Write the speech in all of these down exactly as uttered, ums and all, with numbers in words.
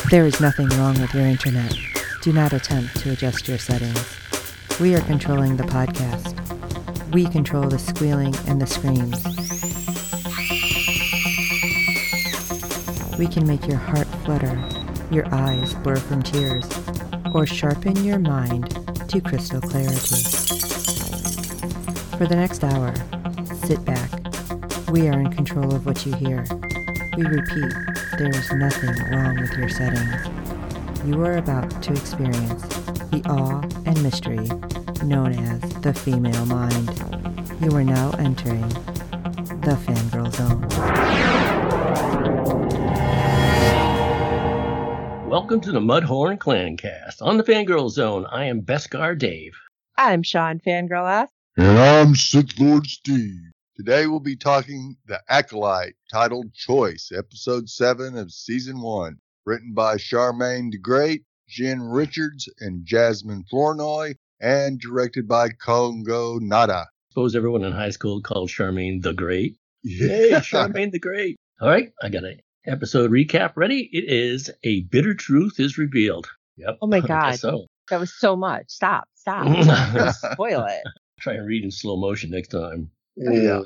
There is nothing wrong with your internet. Do not attempt to adjust your settings. We are controlling the podcast. We control the squealing and the screams. We can make your heart flutter, your eyes blur from tears, or sharpen your mind to crystal clarity. For the next hour, sit back. We are in control of what you hear. We repeat, there is nothing wrong with your settings. You are about to experience the awe and mystery known as the female mind. You are now entering the Fangirl Zone. Welcome to the Mudhorn Clan Cast. On the Fangirl Zone, I am Beskar Dave. I'm Sean Fangirl S. And I'm Sith Lord Steve. Today we'll be talking The Acolyte, titled Choice, Episode seven of Season one. Written by Charmaine the Great, Jen Richards, and Jasmine Flournoy, and directed by Kongo Nada. I suppose everyone in high school called Charmaine the Great. Yeah. Hey, Charmaine the Great. All right, I got an episode recap ready. It is A Bitter Truth is Revealed. Yep. Oh my I God. guess so. That was so much. Stop. Stop. You're gonna spoil it. Try and read in slow motion next time. Yeah.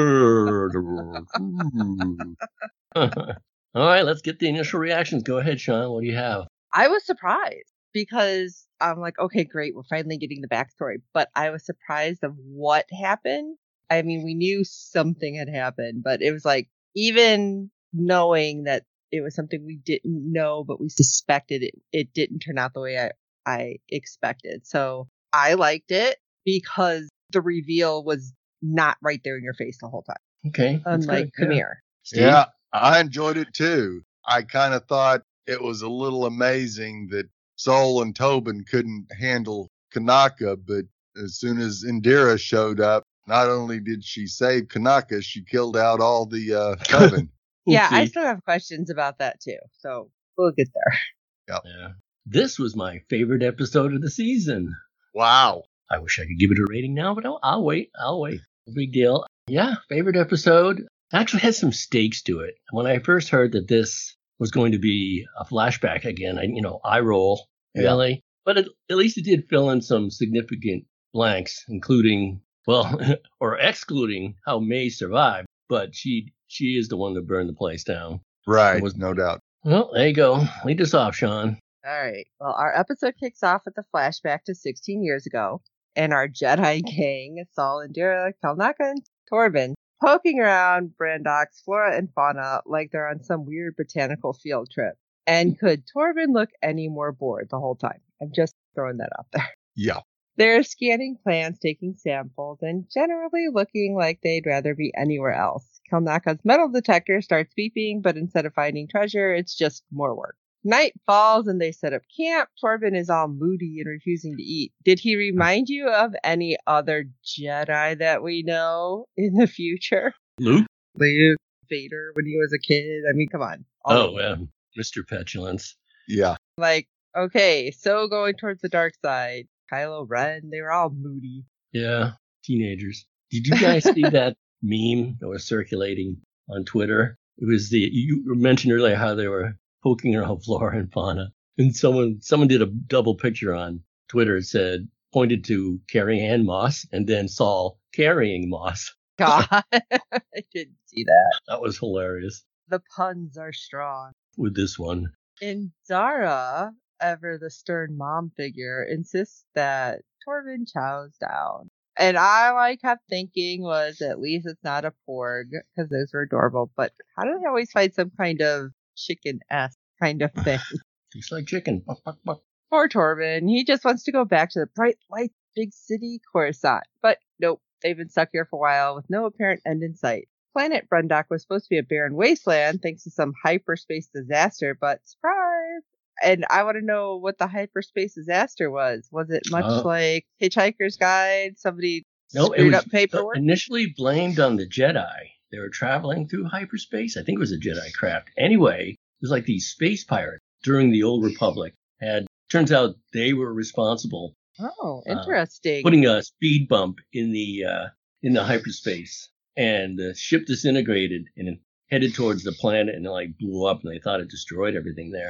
All right, let's get the initial reactions. Go ahead, Sean. What do you have? I was surprised because I'm like, okay, great. We're finally getting the backstory. But I was surprised of what happened. I mean, we knew something had happened, but it was like, even knowing that it was something we didn't know, but we suspected it, it didn't turn out the way I, I expected. So I liked it because the reveal was not right there in your face the whole time. Okay. Unlike Kamir. Steve? Yeah, I enjoyed it too. I kind of thought it was a little amazing that Sol and Tobin couldn't handle Kanaka, but as soon as Indira showed up, not only did she save Kanaka, she killed out all the uh, coven. Yeah, I Oopsie. still have questions about that too. So we'll get there. Yep. Yeah. This was my favorite episode of the season. Wow. I wish I could give it a rating now, but I'll, I'll wait. I'll wait. No big deal. Yeah, favorite episode. Actually has some stakes to it. When I first heard that this was going to be a flashback again, I, you know, eye roll, really. But it, at least it did fill in some significant blanks, including, well, or excluding how May survived. But she she is the one that burned the place down. Right, Was- no doubt. Well, there you go. Lead us off, Sean. All right. Well, our episode kicks off with the flashback to sixteen years ago, and our Jedi gang, Sol, Indira, Kalnaka, and Torvin, poking around Brandok's flora and fauna like they're on some weird botanical field trip. And could Torvin look any more bored the whole time? I'm just throwing that out there. Yeah. They're scanning plants, taking samples, and generally looking like they'd rather be anywhere else. Kalnaka's metal detector starts beeping, but instead of finding treasure, it's just more work. Night falls and they set up camp. Torvin is all moody and refusing to eat. Did he remind you of any other Jedi that we know in the future? Luke? Luke, Vader when he was a kid? I mean, come on. All Oh, of them. um, Mister Petulance. Yeah. Like, okay, so going towards the dark side. Kylo Ren, they were all moody. Yeah, teenagers. Did you guys see that meme that was circulating on Twitter? It was the, you mentioned earlier how they were poking around flora and fauna. And someone someone did a double picture on Twitter. It said, pointed to Carrie Ann Moss and then Saul carrying Moss. God, I didn't see that. That was hilarious The puns are strong. with this one. And Zara, ever the stern mom figure, insists that Torvin chows down. And all I kept thinking was, at least it's not a porg, because those were adorable. But how do they always find some kind of chicken-esque kind of thing? Tastes like chicken. Buck, buck, buck. Poor Torvin. He just wants to go back to the bright light big city Coruscant. But nope, they've been stuck here for a while with no apparent end in sight. Planet Brundok was supposed to be a barren wasteland thanks to some hyperspace disaster, but surprise! And I want to know what the hyperspace disaster was. Was it much Oh. like Hitchhiker's Guide? Somebody No, it screwed was up paperwork? initially blamed on the Jedi. They were traveling through hyperspace. I think it was a Jedi craft. Anyway, it was like these space pirates during the Old Republic had, turns out they were responsible Oh, uh, interesting. putting a speed bump in the uh, in the hyperspace, and the ship disintegrated and it headed towards the planet and it like blew up, and they thought it destroyed everything there.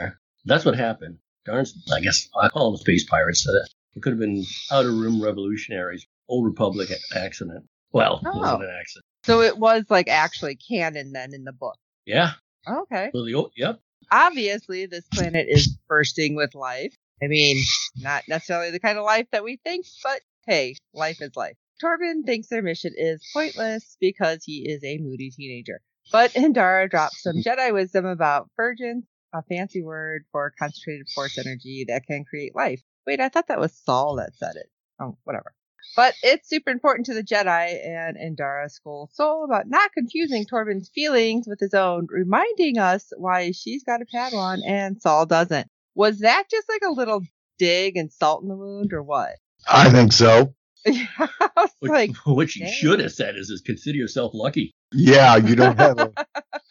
That's what happened. Darn, I guess I call them space pirates. Uh, it could have been Outer Rim revolutionaries, Old Republic accident. Well, Oh. it wasn't an accident. So it was like actually canon then in the book. Yeah. Okay. Well, the old, yep. Obviously, this planet is bursting with life. I mean, not necessarily the kind of life that we think, but hey, life is life. Torben thinks their mission is pointless because he is a moody teenager. But Indara drops some Jedi wisdom about virgins, a fancy word for concentrated force energy that can create life. Wait, I thought that was Saul that said it. Oh, whatever. But it's super important to the Jedi, and Indara scolds Soul about not confusing Torben's feelings with his own, reminding us why she's got a Padawan and Saul doesn't. Was that just like a little dig and salt in the wound, or what? I think so. I was Which, like, what you dang. should have said is, is consider yourself lucky. Yeah, you don't have a,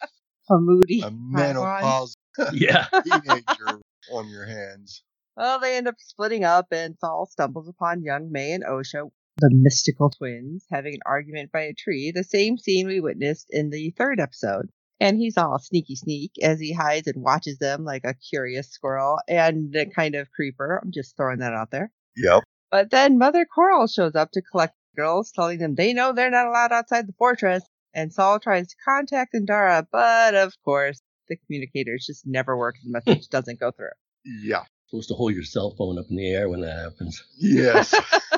a moody a Padawan. menopause Yeah. teenager on your hands. Well, they end up splitting up, and Saul stumbles upon young May and Osha, the mystical twins, having an argument by a tree, the same scene we witnessed in the third episode. And he's all sneaky sneak as he hides and watches them like a curious squirrel and a kind of creeper. I'm just throwing that out there. Yep. But then Mother Coral shows up to collect the girls, telling them they know they're not allowed outside the fortress. And Saul tries to contact Indara, but of course, the communicators just never work. The message doesn't go through. Yeah. Supposed to hold your cell phone up in the air when that happens. Yes.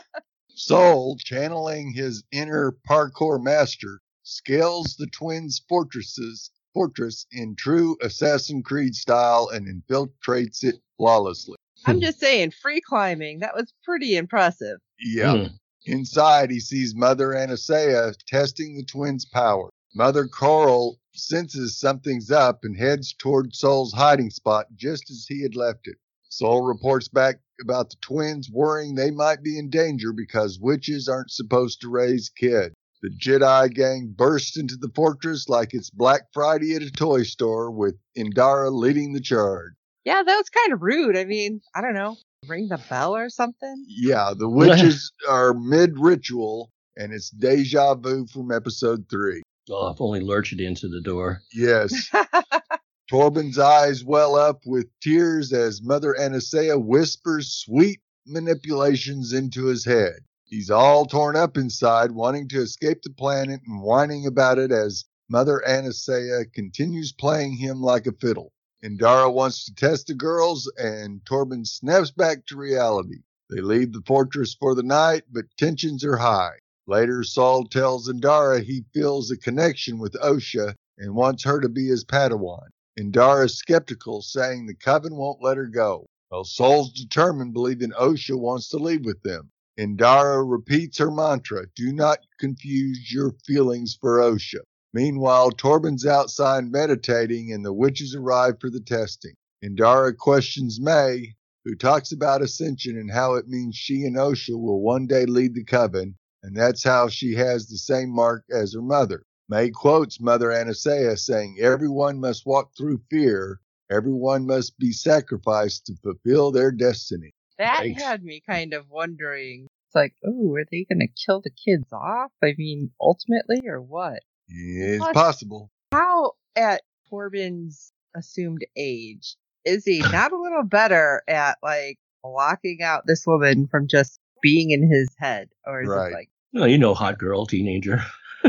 Soul, channeling his inner parkour master, scales the twins' fortresses fortress in true Assassin's Creed style and infiltrates it flawlessly. I'm just saying, free climbing, that was pretty impressive. Yeah. Hmm. Inside, he sees Mother Anastasia testing the twins' power. Mother Coral senses something's up and heads toward Soul's hiding spot just as he had left it. Soul reports back about the twins, worrying they might be in danger because witches aren't supposed to raise kids. The Jedi gang bursts into the fortress like it's Black Friday at a toy store, with Indara leading the charge. Yeah, that was kind of rude. I mean, I don't know, ring the bell or something? Yeah, the witches are mid-ritual, and it's deja vu from episode three. Oh, if only Lurch had answered the door. Yes. Torben's eyes well up with tears as Mother Anastasia whispers sweet manipulations into his head. He's all torn up inside, wanting to escape the planet and whining about it as Mother Anastasia continues playing him like a fiddle. Indara wants to test the girls, and Torben snaps back to reality. They leave the fortress for the night, but tensions are high. Later, Saul tells Indara he feels a connection with Osha and wants her to be his Padawan. Indara is skeptical, saying the coven won't let her go. Well, Saul's determined, believing Osha wants to leave with them. Indara repeats her mantra, do not confuse your feelings for Osha. Meanwhile, Torben's outside meditating, and the witches arrive for the testing. Indara questions May, who talks about ascension and how it means she and Osha will one day lead the coven, and that's how she has the same mark as her mother. May quotes Mother Anastasia saying, everyone must walk through fear. Everyone must be sacrificed to fulfill their destiny. That Thanks. had me kind of wondering. It's like, oh, are they going to kill the kids off? I mean, ultimately, or what? It's Plus- possible. How, at Torben's assumed age, is he not a little better at, like, blocking out this woman from just being in his head? Or is Right. it like, Well, you know, hot girl, teenager.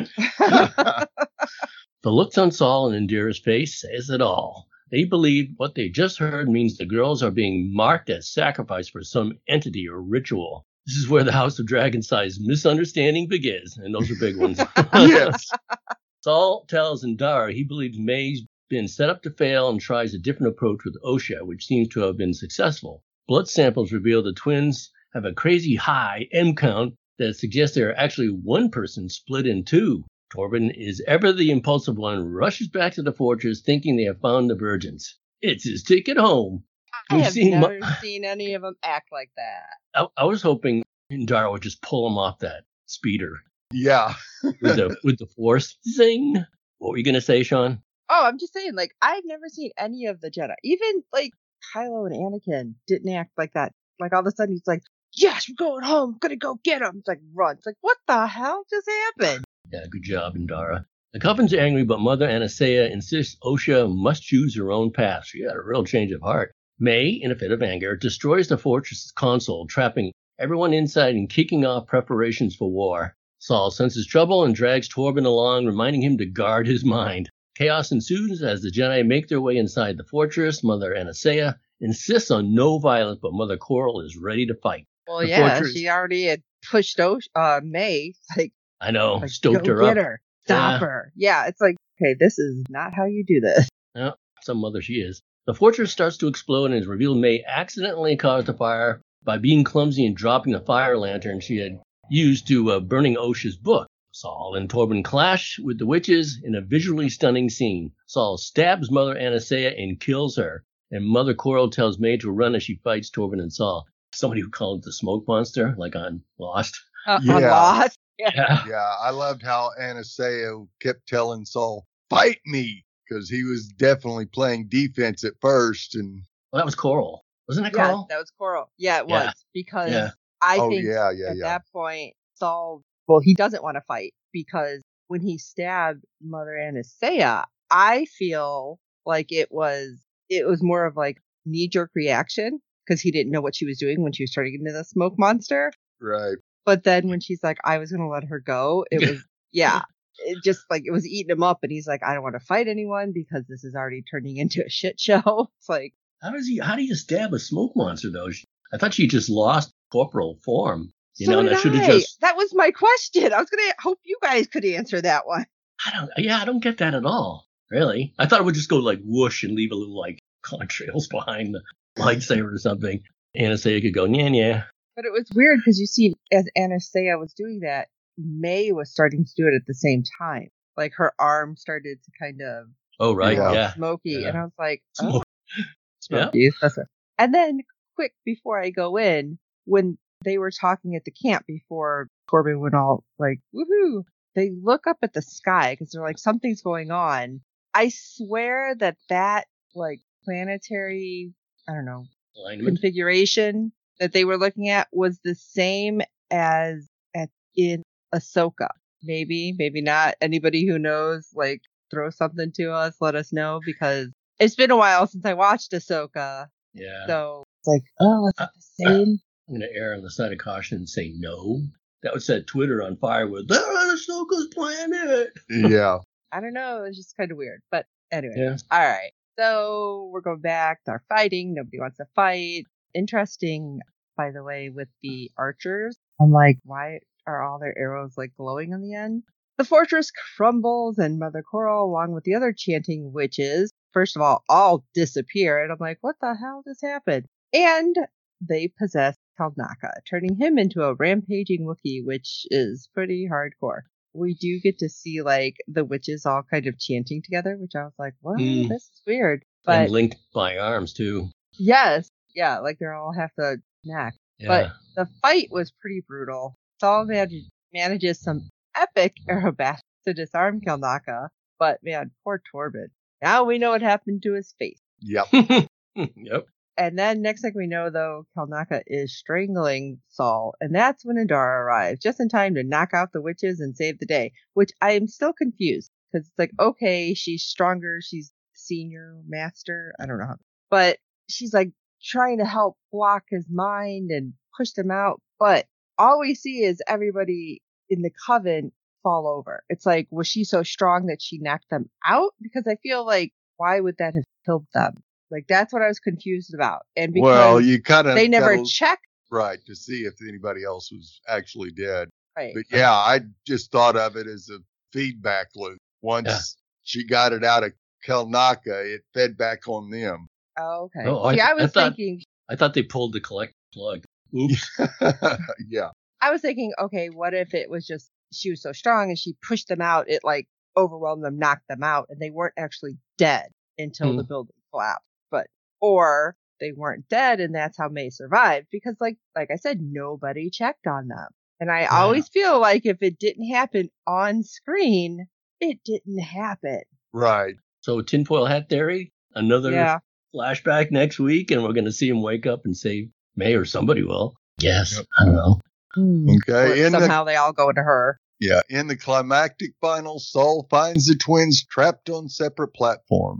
The looks on Saul and Indira's face says it all. They believe what they just heard means the girls are being marked as sacrifice for some entity or ritual. This is where the House of Dragon size misunderstanding begins, and those are big ones. Yes. Saul tells Indara he believes May's been set up to fail and tries a different approach with Osha, which seems to have been successful. Blood samples reveal the twins have a crazy high M count that suggests they are actually one person split in two. Torben is ever the impulsive one, rushes back to the fortress thinking they have found the virgins. It's his ticket home. I We've have seen never mu- seen any of them act like that. I, I was hoping Indara would just pull him off that speeder Yeah. with the with the force. Zing. What were you gonna say, Sean? Oh, I'm just saying, like, I've never seen any of the Jedi. Even, like, Kylo and Anakin didn't act like that. Like, all of a sudden, he's like, yes, we're going home. Gonna go get him. It's like, run. It's like, what the hell just happened? Yeah, good job, Indara. The Coven's angry, but Mother Anastasia insists Osha must choose her own path. She had a real change of heart. May, in a fit of anger, destroys the fortress's console, trapping everyone inside and kicking off preparations for war. Saul senses trouble and drags Torben along, reminding him to guard his mind. Chaos ensues as the Jedi make their way inside the fortress. Mother Anastasia insists on no violence, but Mother Coral is ready to fight. Well, The yeah, fortress- she already had pushed o- uh, May, like, I know, like stoked go her get up. her, stop Yeah. her. Yeah, it's like, okay, this is not how you do this. Yeah, some mother she is. The fortress starts to explode and is revealed May accidentally caused the fire by being clumsy and dropping the fire lantern she had used to uh, burning Osha's book. Saul and Torben clash with the witches in a visually stunning scene. Saul stabs Mother Anastasia and kills her, and Mother Coral tells May to run as she fights Torben and Saul. Somebody who called it the smoke monster, like on Lost. Uh, Yeah. On Lost. Yeah. Yeah, I loved how Anastasia kept telling Saul, fight me, because he was definitely playing defense at first. And Well, that was Coral. Wasn't that Yeah, Coral? that was Coral. Yeah, it Yeah. was. Because Yeah. I oh, think yeah, yeah, at yeah. that point, Saul, well, he doesn't want to fight because when he stabbed Mother Anastasia, I feel like it was, it was more of like knee jerk reaction because he didn't know what she was doing when she was turning into the smoke monster. Right. But then when she's like, I was going to let her go, it was, yeah, it just like, it was eating him up. And he's like, I don't want to fight anyone because this is already turning into a shit show. It's like, How does he? How do you stab a smoke monster though? She- I thought she just lost corporal form. You so know, did that should have I. just. That was my question. I was going to hope you guys could answer that one. I don't. Yeah, I don't get that at all. Really, I thought it would just go like whoosh and leave a little like contrails behind the lightsaber or something. Anastasia could go yeah, yeah. But it was weird because you see, as Anastasia was doing that, May was starting to do it at the same time. Like her arm started to kind of Oh right, Yeah. yeah. smoky, Yeah. and I was like, oh, Smoke. Yeah. smoky. That's it. And then, quick before I go in, when they were talking at the camp before Torben went all like, woohoo, they look up at the sky because they're like, something's going on. I swear that that like planetary, I don't know, Alignment. configuration that they were looking at was the same as at in Ahsoka. Maybe, maybe not. Anybody who knows, like, throw something to us, let us know, because it's been a while since I watched Ahsoka. Yeah. So it's like, oh, is it the same? I'm going to err on the side of caution and say no. That would set Twitter on fire with they're on Ahsoka's planet. Yeah. I don't know. It's just kind of weird. But anyway, Yeah. all right. So we're going back. They're fighting. Nobody wants to fight. Interesting, by the way, with the archers. I'm like, why are all their arrows like glowing on the end? The fortress crumbles and Mother Coral, along with the other chanting witches, first of all, all disappear. And I'm like, what the hell just happened? And they possess Kalnaka, turning him into a rampaging Wookiee, which is pretty hardcore. We do get to see like the witches all kind of chanting together, which I was like, well, Mm. this is weird. But And linked by arms too. yes, yeah, like they all have to connect. Yeah. But the fight was pretty brutal. Saul manag- manages some epic aerobatics to disarm Kalnaka, but man, poor Torben. Now we know what happened to his face. Yep. Yep. And then next thing we know, though, Kalnaka is strangling Saul, and that's when Adara arrives, just in time to knock out the witches and save the day. Which I am still confused because it's like, okay, she's stronger, she's senior master, I don't know how, but she's like trying to help block his mind and push them out, but all we see is everybody in the coven fall over. It's like, was she so strong that she knocked them out? Because I feel like, why would that have killed them? Like, that's what I was confused about. And because Well, you kind of they never checked. right to see if anybody else was actually dead. Right. But yeah, I just thought of it as a feedback loop. Once Yeah. she got it out of Kalnaka, it fed back on them. Oh, okay. Oh, I See, th- I I was thought- thinking, I thought they pulled the collect plug. Oops. Yeah. I was thinking, okay, what if it was just she was so strong and she pushed them out, it like overwhelmed them, knocked them out, and they weren't actually dead until Hmm. the building collapsed. But or they weren't dead, and that's how May survived because, like, like I said, nobody checked on them. And I Yeah. always feel like if it didn't happen on screen, it didn't happen. Right. So tinfoil hat theory, another Yeah. flashback next week, and we're going to see him wake up and save May, or somebody will. Yes. Yep. I don't know. Okay. Or In the somehow they all go into her. yeah, in the climactic final, Saul finds the twins trapped on separate platforms.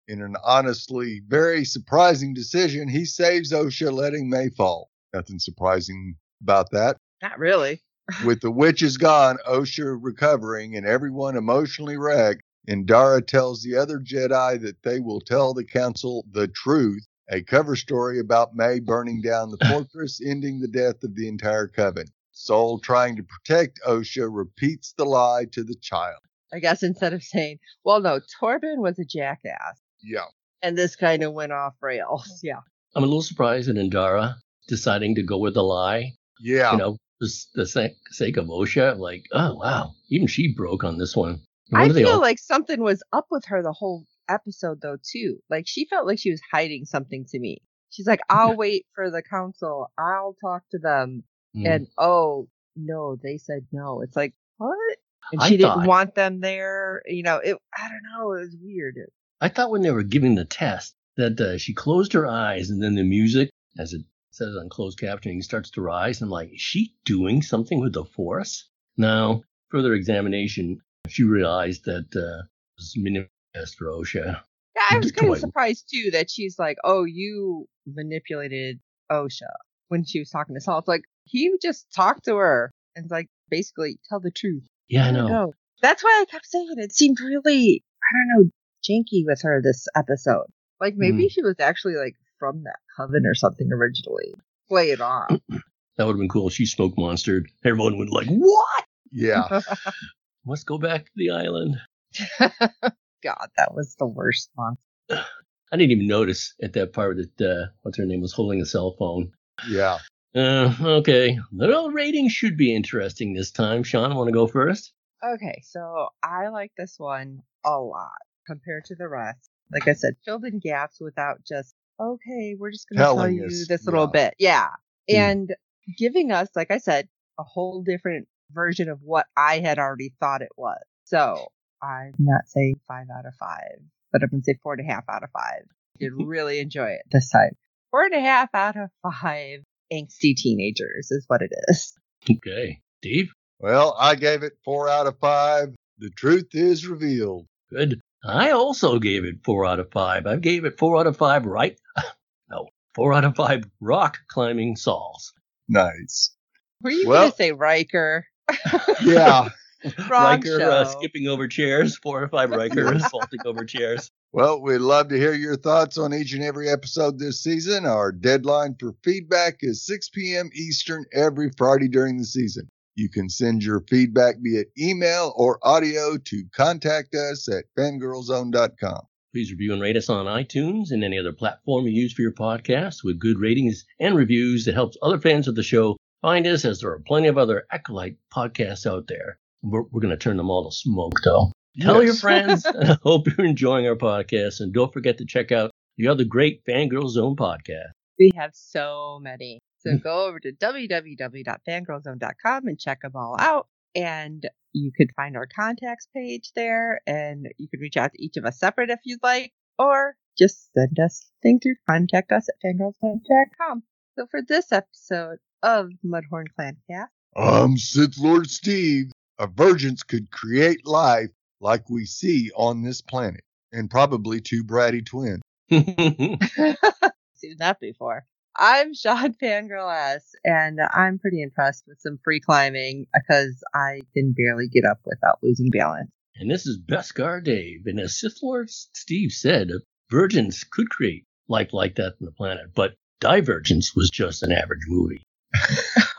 In an honestly very surprising decision, he saves Osha, letting May fall. Nothing surprising about that. Not really. With the witches gone, Osha recovering, and everyone emotionally wrecked, Indara tells the other Jedi that they will tell the council the truth, a cover story about May burning down the fortress, ending the death of the entire coven. Soul, trying to protect Osha, repeats the lie to the child. I guess instead of saying, well, no, Torben was a jackass. Yeah. And this kind of went off rails. Yeah. I'm a little surprised at Indara deciding to go with the lie. Yeah. You know, for the sake, sake of Osha. Like, oh, wow. Even she broke on this one. What I are they feel all- like something was up with her the whole episode, though, too. Like, she felt like she was hiding something to me. She's like, I'll wait for the council. I'll talk to them. Mm. And, oh, no, they said no. It's like, what? And I she thought- didn't want them there. You know, it. I don't know. It was weird. I thought when they were giving the test that uh, she closed her eyes and then the music, as it says on closed captioning, starts to rise. I'm like, is she doing something with the Force? Now, further examination, she realized that uh, it was manipulated for Osha. Yeah, I was kind Toy. of surprised, too, that she's like, oh, you manipulated Osha when she was talking to Saul. It's like, he just talked to her and it's like, basically, tell the truth. Yeah, I don't know. That's why I kept saying it seemed really, I don't know, janky with her this episode. Like maybe Mm. she was actually like from that coven or something originally. Play it off. That would have been cool. She smoke monstered. Everyone would like, what? Yeah. Must go back to the island. God, that was the worst one. I didn't even notice at that part that, uh, what's her name, was holding a cell phone. Yeah. Uh, okay. The rating should be interesting this time. Sean, want to go first? Okay, so I like this one a lot compared to the rest. Like I said, filled in gaps without just, okay, we're just going to tell Telling you us, this little yeah. bit. Yeah. Hmm. And giving us, like I said, a whole different version of what I had already thought it was. So I'm not saying five out of five, but I'm going to say four and a half out of five. Did really enjoy it this time. Four and a half out of five angsty teenagers is what it is. Okay. Steve? Well, I gave it four out of five. The truth is revealed. Good. I also gave it four out of five. I gave it four out of five right. No, four out of five rock climbing Sauls. Nice. Were you Well- going to say Riker? Yeah. Wrong Riker show. uh, skipping over chairs. Four out of five Riker vaulting over chairs. Well, we'd love to hear your thoughts on each and every episode this season. Our deadline for feedback is six p.m. Eastern every Friday during the season. You can send your feedback via email or audio to contact us at fangirlzone dot com. Please review and rate us on iTunes and any other platform you use for your podcast with good ratings and reviews that helps other fans of the show find us, as there are plenty of other Acolyte podcasts out there. We're, we're going to turn them all to smoke, though. Tell Yes. your friends. I hope you're enjoying our podcast. And don't forget to check out the other great Fangirl Zone podcast. We have so many. So go over to w w w dot fangirl zone dot com and check them all out. And you could find our contacts page there, and you could reach out to each of us separate if you'd like, or just send us a thing through contact us at fangirl zone dot com. So for this episode of Mudhorn Clancast, I'm Sith Lord Steve. A virgins could create life like we see on this planet, and probably two bratty twins. seen that before. I'm Sean Fangirl S, and I'm pretty impressed with some free climbing because I can barely get up without losing balance. And this is Beskar Dave. And as Sith Lord Steve said, virgins could create life like that on the planet, but Divergence was just an average movie.